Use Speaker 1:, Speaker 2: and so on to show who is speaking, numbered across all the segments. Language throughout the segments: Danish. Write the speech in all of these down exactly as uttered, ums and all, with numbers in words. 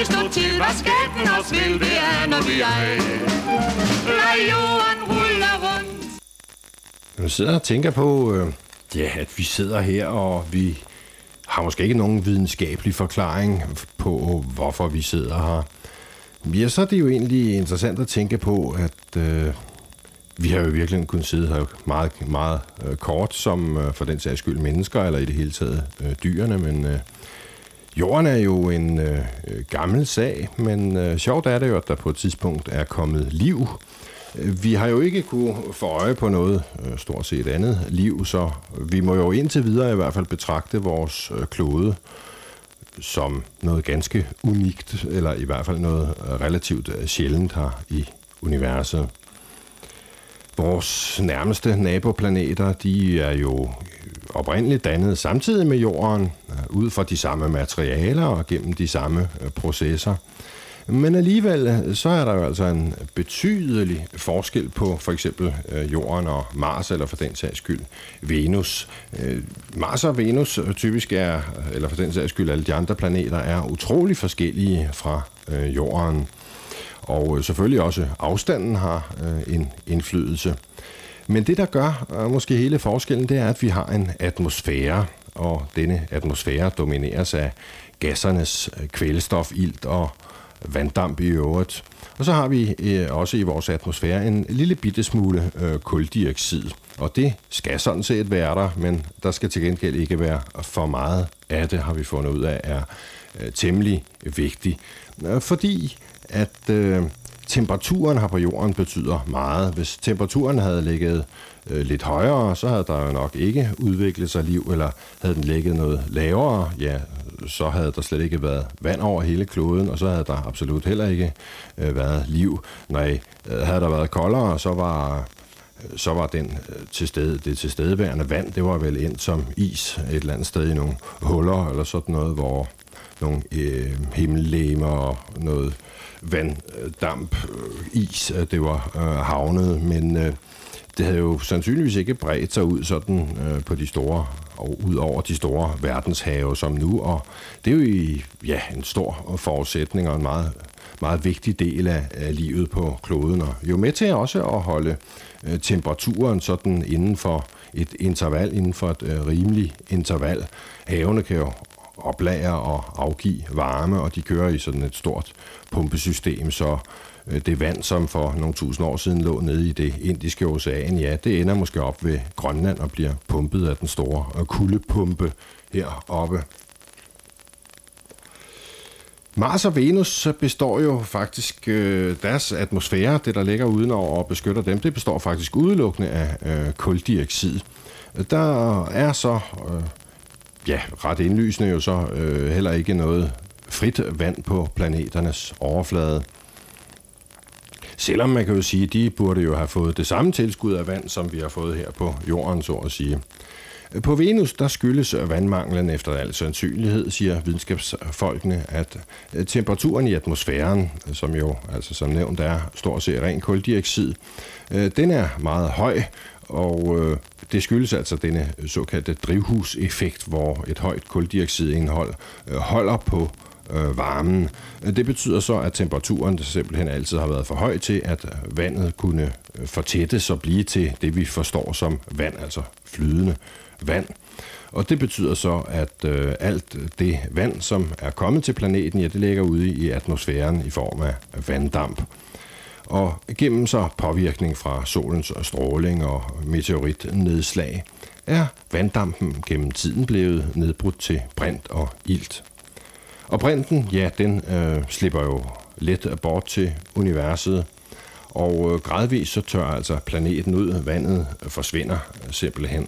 Speaker 1: vi stå til, hvad skæbnen os vil, det aner vi ej. Lad jorden rulle rundt.
Speaker 2: Jeg sidder og tænker på, øh, ja, at vi sidder her, og vi har måske ikke nogen videnskabelig forklaring på, hvorfor vi sidder her. Ja, så er det jo egentlig interessant at tænke på, at øh, vi har jo virkelig kunnet sidde her meget, meget øh, kort, som øh, for den sags skyld mennesker, eller i det hele taget øh, dyrene, men øh, jorden er jo en øh, gammel sag, men øh, sjovt er det jo, at der på et tidspunkt er kommet liv. Vi har jo ikke kunne få øje på noget øh, stort set andet liv, så vi må jo indtil videre i hvert fald betragte vores øh, klode som noget ganske unikt, eller i hvert fald noget relativt sjældent her i universet. Vores nærmeste naboplaneter, de er jo oprindeligt dannet samtidig med jorden, ud fra de samme materialer og gennem de samme processer. Men alligevel, så er der jo altså en betydelig forskel på for eksempel jorden og Mars, eller for den sags skyld Venus. Mars og Venus typisk er, eller for den sags skyld alle de andre planeter, er utrolig forskellige fra jorden. Og selvfølgelig også afstanden har en indflydelse. Men det, der gør måske hele forskellen, det er, at vi har en atmosfære, og denne atmosfære domineres af gassernes kvælstof, ilt og vanddamp i øvrigt. Og så har vi øh, også i vores atmosfære en lille bitte smule øh, kuldioxid. Og det skal sådan set være der, men der skal til gengæld ikke være for meget af det, har vi fundet ud af, er øh, temmelig vigtigt. Øh, fordi at øh, temperaturen her på jorden betyder meget. Hvis temperaturen havde ligget øh, lidt højere, så havde der jo nok ikke udviklet sig liv, eller havde den ligget noget lavere, ja, så havde der slet ikke været vand over hele kloden, og så havde der absolut heller ikke øh, været liv. Nej, havde der været koldere, så var, så var den til stede, det tilstedeværende vand, det var vel endt som is et eller andet sted i nogle huller, eller sådan noget, hvor nogle øh, himmellegemer og noget vanddamp, øh, is, det var øh, havnet, men øh, det havde jo sandsynligvis ikke bredt sig ud sådan øh, på de store, og ud over de store verdenshave som nu, og det er jo i, ja, en stor forudsætning og en meget, meget vigtig del af, af livet på kloden, og jo med til også at holde øh, temperaturen sådan inden for et interval, inden for et øh, rimeligt interval. Havene kan jo oplager og afgive varme, og de kører i sådan et stort pumpesystem, så det vand, som for nogle tusind år siden lå nede i det indiske ocean, ja, det ender måske op ved Grønland og bliver pumpet af den store kuldepumpe heroppe. Mars og Venus består jo faktisk, øh, deres atmosfære, det der ligger udenover og beskytter dem, det består faktisk udelukkende af øh, kuldioxid. Der er så øh, ja, ret indlysende jo så øh, heller ikke noget frit vand på planeternes overflade. Selvom man kan jo sige, at de burde jo have fået det samme tilskud af vand, som vi har fået her på jorden, så at sige. På Venus, der skyldes vandmanglen efter al sandsynlighed, siger videnskabsfolkene, at temperaturen i atmosfæren, som jo altså som nævnt er stort set ren kuldioxid, den er meget høj, og det skyldes altså denne såkaldte drivhuseffekt, hvor et højt kuldioxidindhold holder på varmen. Det betyder så, at temperaturen simpelthen altid har været for høj til, at vandet kunne fortættes og blive til det, vi forstår som vand, altså flydende vand. Og det betyder så, at øh, alt det vand, som er kommet til planeten, ja, det ligger ude i atmosfæren i form af vanddamp. Og gennem så påvirkning fra solens stråling og meteoritnedslag, er vanddampen gennem tiden blevet nedbrudt til brint og ilt. Og brinten, ja, den øh, slipper jo let bort til universet, og øh, gradvist så tør altså planeten ud, vandet forsvinder simpelthen.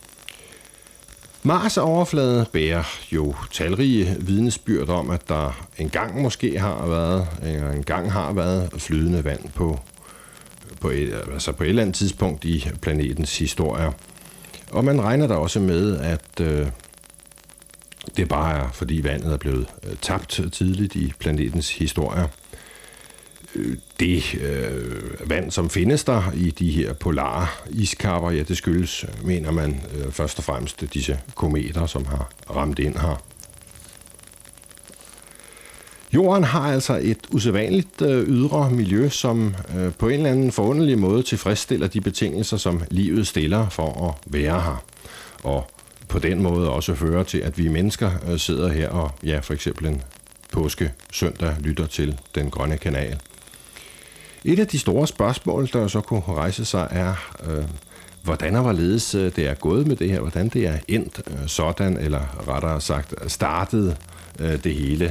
Speaker 2: Mars' overflade bærer jo talrige vidnesbyrd om, at der engang måske har været, eller engang har været flydende vand på, på, et, altså på et eller andet tidspunkt i planetens historie. Og man regner da også med, at øh, det bare er, fordi vandet er blevet øh, tabt tidligt i planetens historie. Det øh, vand, som findes der i de her polare iskapper, ja, det skyldes, mener man, øh, først og fremmest disse kometer, som har ramt ind her. Jorden har altså et usædvanligt øh, ydre miljø, som øh, på en eller anden forunderlig måde tilfredsstiller de betingelser, som livet stiller for at være her. Og på den måde også fører til, at vi mennesker øh, sidder her og ja, for eksempel en påske søndag lytter til Den Grønne Kanal. Et af de store spørgsmål, der så kunne rejse sig, er, øh, hvordan og hvorledes det er gået med det her, hvordan det er endt øh, sådan, eller rettere sagt startet øh, det hele.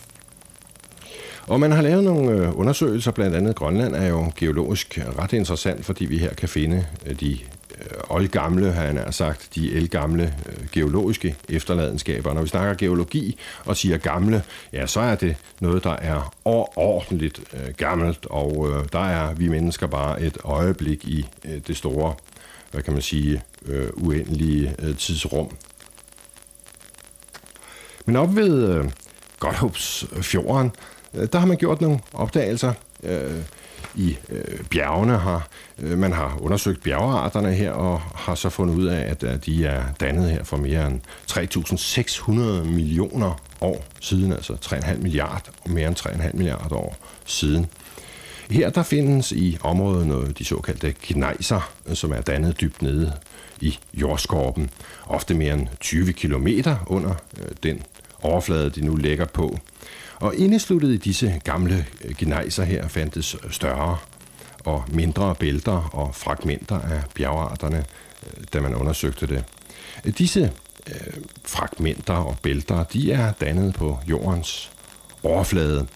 Speaker 2: Og man har lavet nogle undersøgelser, blandt andet Grønland er jo geologisk ret interessant, fordi vi her kan finde de oldgamle, har jeg nær sagt, de ældgamle geologiske efterladenskaber. Når vi snakker geologi og siger gamle, ja, så er det noget, der er overordentligt gammelt, og der er vi mennesker bare et øjeblik i det store, hvad kan man sige, uendelige tidsrum. Men op ved Godthåbsfjorden, der har man gjort nogle opdagelser øh, i øh, bjergene her. Man har undersøgt bjergearterne her og har så fundet ud af, at de er dannet her for mere end tre tusind seks hundrede millioner år siden, altså tre komma fem milliarder og mere end tre komma fem milliarder år siden. Her der findes i området noget, de såkaldte gnejser, som er dannet dybt nede i jordskorpen, ofte mere end tyve kilometer under øh, den overflade, de nu ligger på. Og indesluttet i disse gamle gnejser her fandtes større og mindre bælter og fragmenter af bjergarterne, da man undersøgte det. Disse øh, fragmenter og bælter, de er dannet på jordens overflade.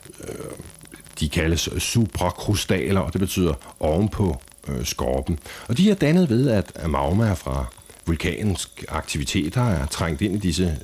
Speaker 2: De kaldes supracrustaler, og det betyder ovenpå øh, skorpen. Og de er dannet ved, at magma fra vulkansk aktiviteter er trængt ind i disse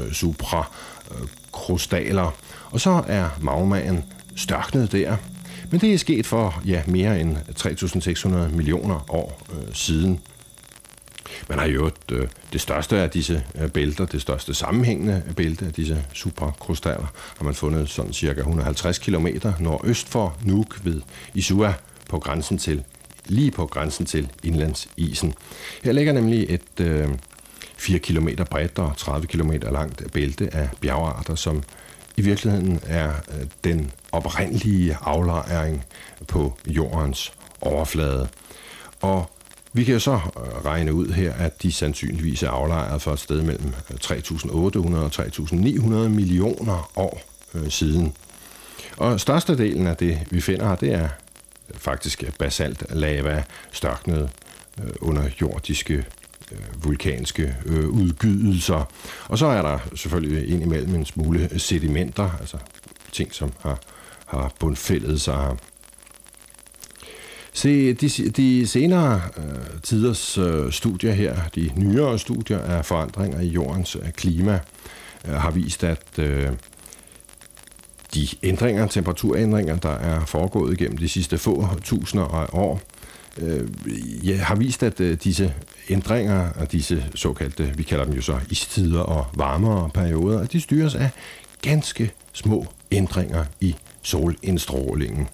Speaker 2: supracrustaler, og så er magmaen størknet der. Men det er sket for ja, mere end tre tusind seks hundrede millioner år øh, siden. Man har jo øh, det største af disse øh, bælter, det største sammenhængende bælte af disse supracrustaler, har man fundet sådan cirka et hundrede og halvtreds kilometer nordøst for Nuuk ved Isua på grænsen til lige på grænsen til indlandsisen. Her ligger nemlig et øh, fire kilometer bredt og tredive kilometer langt bælte af bjergarter, som i virkeligheden er øh, den oprindelige aflejring på jordens overflade. Og vi kan jo så regne ud her, at de sandsynligvis er aflejret for et sted mellem tre tusind otte hundrede og tre tusind ni hundrede millioner år øh, siden. Og størstedelen af det, vi finder her, det er faktisk basalt lava, størknet øh, under jordiske øh, vulkanske øh, udgydelser. Og så er der selvfølgelig indimellem en smule sedimenter, altså ting, som har, har bundfældet sig. Se, de, de senere øh, tiders øh, studier her, de nyere studier af forandringer i jordens øh, klima, øh, har vist, at øh, de ændringer, temperaturændringer, der er foregået gennem de sidste få tusinder af år, øh, ja, har vist, at øh, disse ændringer og disse såkaldte, vi kalder dem jo så istider og varmere perioder, de styres af ganske små ændringer i solindstrålingen.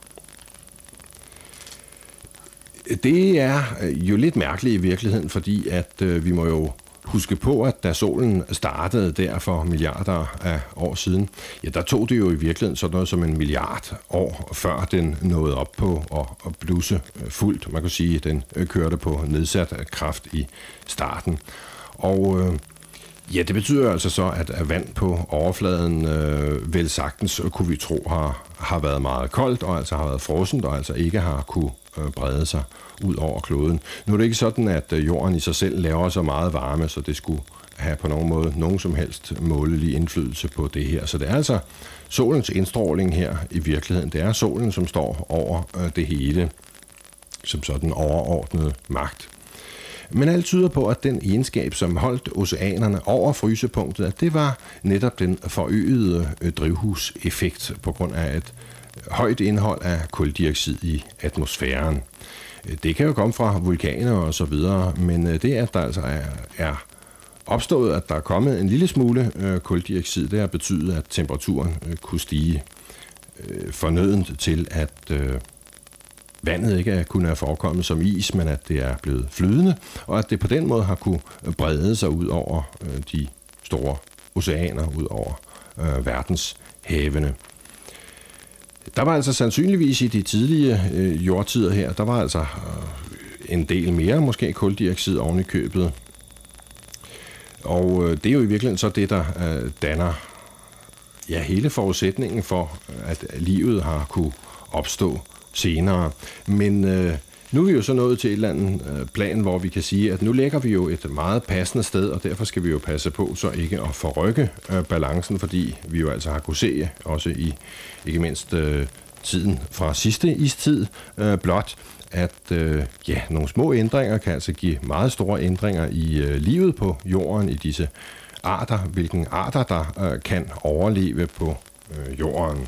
Speaker 2: Det er jo lidt mærkeligt i virkeligheden, fordi at øh, vi må jo huske på, at da solen startede der for milliarder af år siden, ja, der tog det jo i virkeligheden sådan noget som en milliard år, før den nåede op på at, at blusse fuldt. Man kan sige, at den kørte på nedsat kraft i starten. Og øh, ja, det betyder altså så, at vand på overfladen øh, vel sagtens, kunne vi tro, har, har været meget koldt, og altså har været frossent, og altså ikke har kunne brede sig ud over kloden. Nu er det ikke sådan, at jorden i sig selv laver så meget varme, så det skulle have på nogen måde nogen som helst målelig indflydelse på det her. Så det er altså solens indstråling her i virkeligheden. Det er solen, som står over det hele, som sådan overordnet magt. Men alt tyder på, at den egenskab, som holdt oceanerne over frysepunktet, at det var netop den forøgede drivhuseffekt på grund af et højt indhold af kuldioxid i atmosfæren. Det kan jo komme fra vulkaner og så videre, men det, at der altså er, er opstået, at der er kommet en lille smule øh, kuldioxid, det har betydet, at temperaturen øh, kunne stige øh, fornødent til, at øh, vandet ikke er kun er forekommet som is, men at det er blevet flydende, og at det på den måde har kunne brede sig ud over øh, de store oceaner, ud over øh, verdens havene. Der var altså sandsynligvis i de tidlige øh, jordtider her, der var altså øh, en del mere, måske kuldioxid oven i købet. Og øh, det er jo i virkeligheden så det, der øh, danner ja, hele forudsætningen for, at livet har kunne opstå senere. Men øh, nu er vi jo så nået til et eller andet øh, plan, hvor vi kan sige, at nu lægger vi jo et meget passende sted, og derfor skal vi jo passe på så ikke at forrykke øh, balancen, fordi vi jo altså har kunne se, også i ikke mindst øh, tiden fra sidste istid øh, blot, at øh, ja, nogle små ændringer kan altså give meget store ændringer i øh, livet på jorden, i disse arter, hvilken arter der øh, kan overleve på øh, jorden.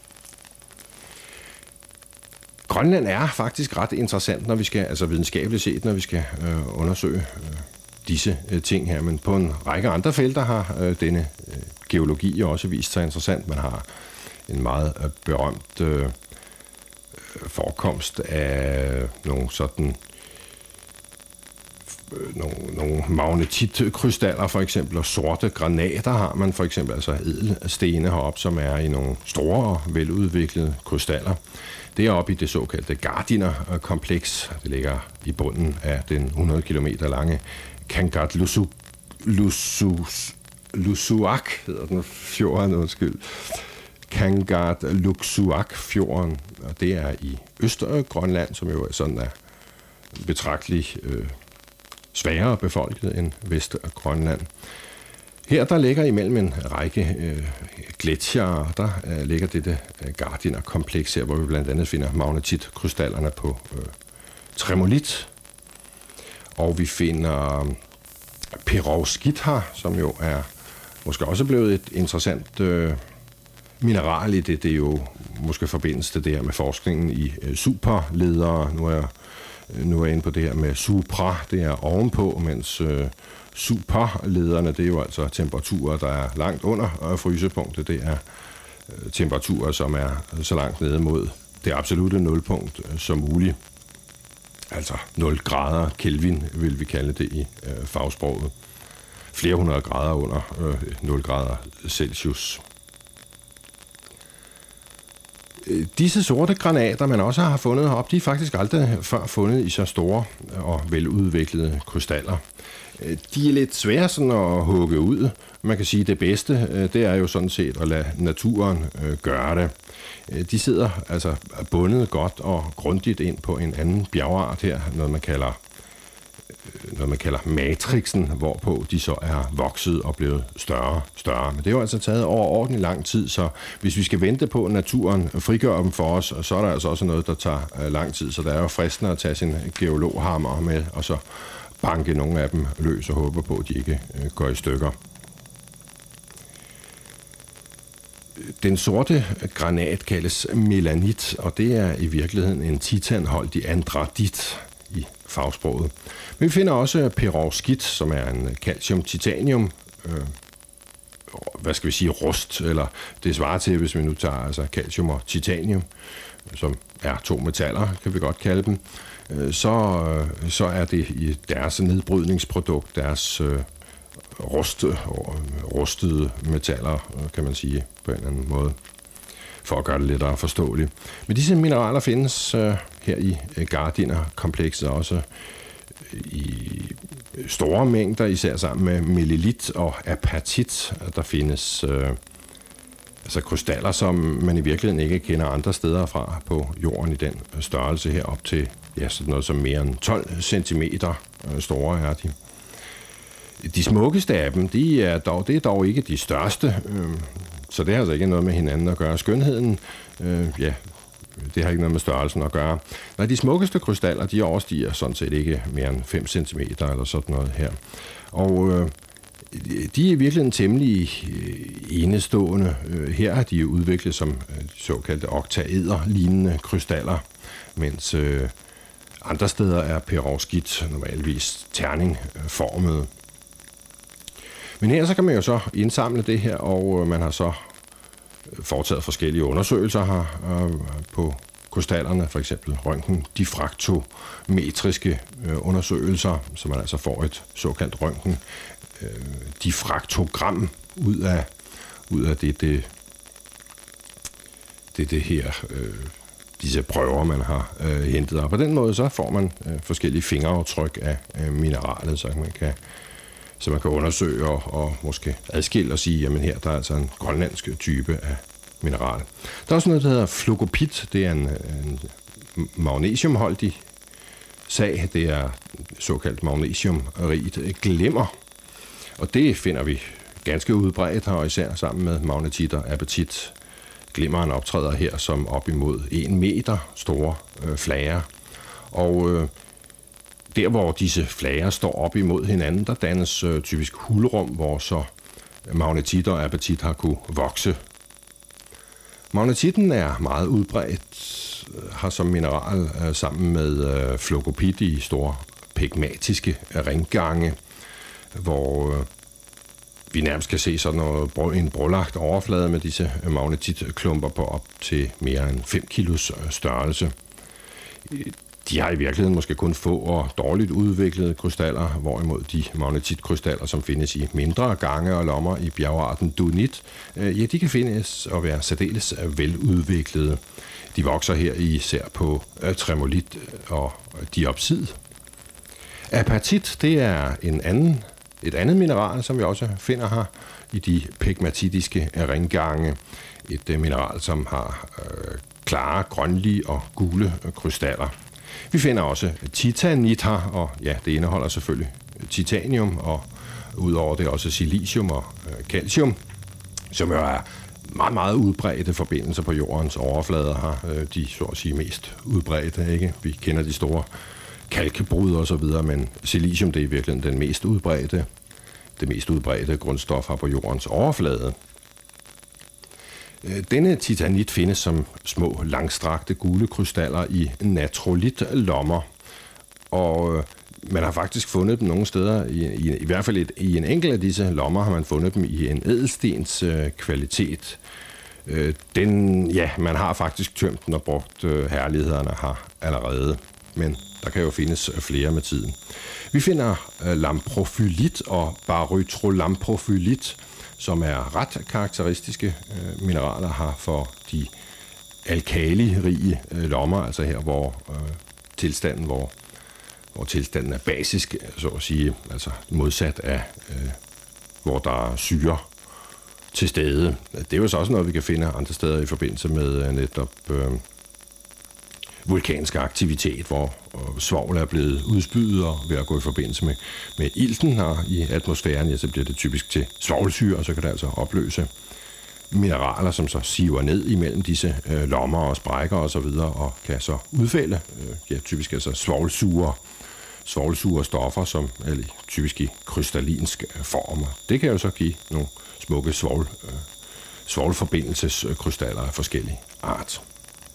Speaker 2: Grønland er faktisk ret interessant, når vi skal, altså videnskabeligt set, når vi skal øh, undersøge øh, disse øh, ting her, men på en række andre felter har øh, denne øh, geologi også vist sig interessant. Man har en meget øh, berømt øh, forekomst af nogle sådan øh, nogle, nogle magnetitkrystaller for eksempel, og sorte granater har man for eksempel, altså ædelstene heroppe, som er i nogle store og veludviklede krystaller. Det er oppe i det såkaldte Gardiner-kompleks. Det ligger i bunden af den hundrede kilometer lange Kangerlussuaq, hedder den fjorden, undskyld. Kangerlussuaq-fjorden, og det er i Østgrønland, som jo sådan er betragteligt øh, sværere befolket end Vestgrønland. Her der ligger imellem en række øh, gletsjere, der øh, ligger dette øh, Gardiner-kompleks her, hvor vi blandt andet finder magnetitkrystallerne på øh, tremolit. Og vi finder øh, perovskit her, som jo er måske også blevet et interessant øh, mineral i det. Det er jo måske forbindes til det her med forskningen i øh, superledere. Nu er jeg Nu er jeg inde på det her med supra, det er ovenpå, mens øh, superlederne, det er jo altså temperaturer, der er langt under frysepunktet. Det er øh, temperaturer, som er så langt nede mod det absolutte nulpunkt øh, som muligt. Altså nul grader Kelvin, vil vi kalde det i øh, fagsproget. Flere hundrede grader under øh, nul grader Celsius. Disse sorte granater, man også har fundet heroppe, de er faktisk aldrig før fundet i så store og veludviklede krystaller. De er lidt svære sådan at hugge ud. Man kan sige, at det bedste, det er jo sådan set at lade naturen gøre det. De sidder altså bundet godt og grundigt ind på en anden bjergart her, noget man kalder noget man kalder matrixen, hvorpå de så er vokset og blevet større og større. Men det har jo altså taget overordentlig lang tid, så hvis vi skal vente på, at naturen frigør dem for os, så er der altså også noget, der tager lang tid. Så der er jo fristende at tage sin geologhammer med, og så banke nogle af dem løs og håbe på, at de ikke går i stykker. Den sorte granat kaldes melanit, og det er i virkeligheden en titanholdig andradit i fagsproget. Men vi finder også perovskit, som er en calcium-titanium, øh, hvad skal vi sige, rust, eller det svarer til, hvis vi nu tager altså calcium og titanium, som er to metaller, kan vi godt kalde dem, øh, så, øh, så er det i deres nedbrydningsprodukt, deres øh, rust, øh, rustede metaller, kan man sige på en eller anden måde, for at gøre det lettere forståeligt. Men disse mineraler findes øh, her i Gardiner-komplekset også i store mængder, især sammen med melilit og apatit. Der findes øh, altså krystaller, som man i virkeligheden ikke kender andre steder fra på jorden i den størrelse her, op til ja, sådan noget som mere end tolv centimeter store er de. De smukkeste af dem, de er dog, det er dog ikke de største, øh, så det har altså ikke noget med hinanden at gøre. Skønheden, øh, ja, det har ikke noget med størrelsen at gøre. Nej, de smukkeste krystaller, de overstiger sådan set ikke mere end fem centimeter eller sådan noget her. Og øh, de er i virkeligheden temmelig enestående. Her har de udviklet som såkaldte oktaeder-lignende krystaller, mens øh, andre steder er perovskit normalvis terningformet. Men her så kan man jo så indsamle det her, og man har så foretaget forskellige undersøgelser her øh, på krystallerne, for eksempel røntgen-diffraktometriske øh, undersøgelser, så man altså får et såkaldt røntgen-diffraktogram ud af, ud af det, det det, det her, øh, disse prøver, man har øh, hentet. Og på den måde så får man øh, forskellige fingeraftryk af øh, mineralet, så man kan så man kan undersøge og, og måske adskille og sige, jamen her der er altså en grønlandsk type af mineral. Der er også noget, der hedder flogopit. Det er en, en magnesiumholdig sag. Det er såkaldt magnesiumrigt glimmer. Og det finder vi ganske udbredt her, og især sammen med magnetit og apatit. Glimmeren optræder her som op imod en meter store øh, flager. Og øh, der, hvor disse flager står op imod hinanden, der dannes øh, typisk hulrum, hvor så magnetit og apatit har kunne vokse. Magnetitten er meget udbredt, har som mineral øh, sammen med øh, flogopit i store pigmatiske ringgange, hvor øh, vi nærmest kan se sådan noget, en brolagt overflade med disse magnetitklumper på op til mere end fem kilos størrelse. De har i virkeligheden måske kun få og dårligt udviklede krystaller, hvorimod de magnetitkrystaller, som findes i mindre gange og lommer i bjergarten dunit, ja, de kan findes og være særdeles veludviklede. De vokser her især på tremolit og diopsid. Apatit, det er en anden, et andet mineral, som vi også finder her i de pegmatitiske ringgange. Et mineral, som har øh, klare, grønlige og gule krystaller. Vi finder også titanit her, og ja, det indeholder selvfølgelig titanium, og udover det også silicium og øh, calcium, som jo er meget, meget udbredte forbindelser på jordens overflade her. Øh, de så at sige mest udbredte, ikke? Vi kender de store kalkbrud og så videre, men silicium, det er i virkeligheden den mest udbredte, det mest udbredte grundstof her på jordens overflade. Denne titanit findes som små, langstrakte gule krystaller i natrolitlommer, og man har faktisk fundet dem nogle steder, i, i, i hvert fald et, i en enkelt af disse lommer har man fundet dem i en ædelstens øh, kvalitet. Øh, den, ja, man har faktisk tømt den og brugt øh, herlighederne her allerede, men der kan jo findes flere med tiden. Vi finder øh, lamprofylit og barytrolamprofylit, som er ret karakteristiske øh, mineraler her for de alkalirige øh, lommer, altså her, hvor øh, tilstanden, hvor, hvor tilstanden er basisk, så at sige, altså modsat af, øh, hvor der er syre til stede. Det er jo så også noget, vi kan finde andre steder i forbindelse med øh, netop øh, vulkansk aktivitet, hvor øh, svovl er blevet udspydet og ved at gå i forbindelse med, med ilten her i atmosfæren, ja, så bliver det typisk til svovlsyre, og så kan det altså opløse mineraler, som så siver ned imellem disse øh, lommer og sprækker og så videre, og kan så udfælde, øh, ja, typisk altså svovlsure, svovlsure stoffer, som er typisk i krystallinsk form. Det kan jo så give nogle smukke svovl, øh, svovlforbindelseskrystaller af forskellige art.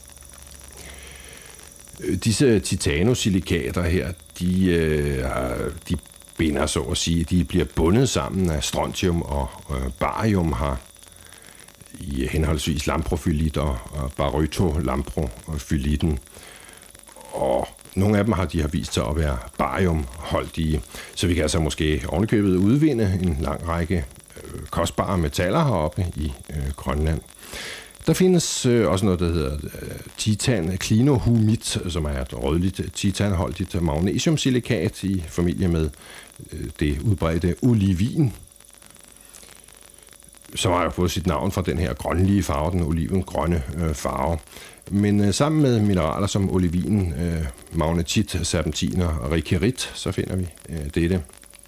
Speaker 2: Disse titanosilikater her, de, øh, de binder så at sige, de bliver bundet sammen af strontium og øh, barium her i henholdsvis lamprofylit og, og barytolamprofylitten. Og nogle af dem har de har vist sig at være bariumholdige, så vi kan altså måske ovenikøbet udvinde en lang række øh, kostbare metaller heroppe i øh, Grønland. Der findes øh, også noget, der hedder øh, titan-klinohumit, som er et rødligt titanholdigt magnesiumsilikat i familie med øh, det udbredte olivin, som har fået sit navn fra den her grønlige farve, den olivengrønne øh, farve. Men øh, sammen med mineraler som olivin, øh, magnetit, serpentin og rikerit, så finder vi øh, dette.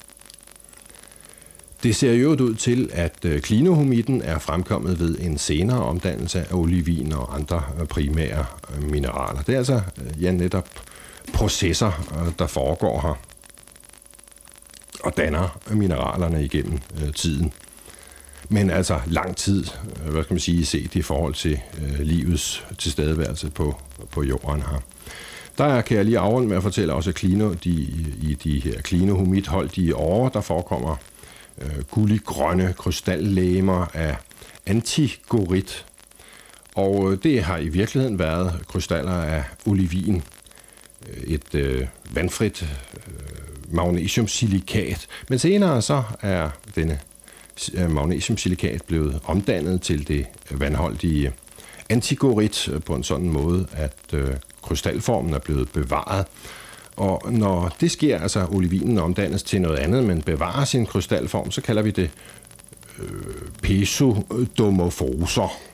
Speaker 2: Det ser jo ud til, at klinohumitten er fremkommet ved en senere omdannelse af olivin og andre primære mineraler. Det er altså ja, netop processer, der foregår her og danner mineralerne igennem tiden. Men altså lang tid, hvad skal man sige, set i forhold til livets tilstedeværelse på, på jorden her. Der kan jeg lige afrunde med at fortælle også, at klino, de, i de her klinohumitholdige årer, der forekommer gullig-grønne krystallegemer af antigorit. Og det har i virkeligheden været krystaller af olivin, et øh, vandfrit øh, magnesiumsilikat. Men senere så er denne magnesiumsilikat blevet omdannet til det vandholdige antigorit på en sådan måde, at øh, krystalformen er blevet bevaret. Og når det sker, altså olivinen omdannes til noget andet, men bevarer sin krystalform, så kalder vi det øh, pesodomorfoser.